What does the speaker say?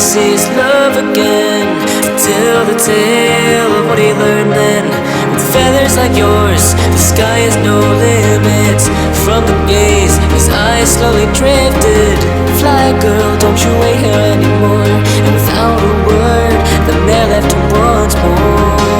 see his love again. Tell the tale of what he learned then. With feathers like yours, the sky has no limits. From the gaze, his eyes slowly drifted. Fly girl, don't you wait here anymore. And without a word, the mare left him once more.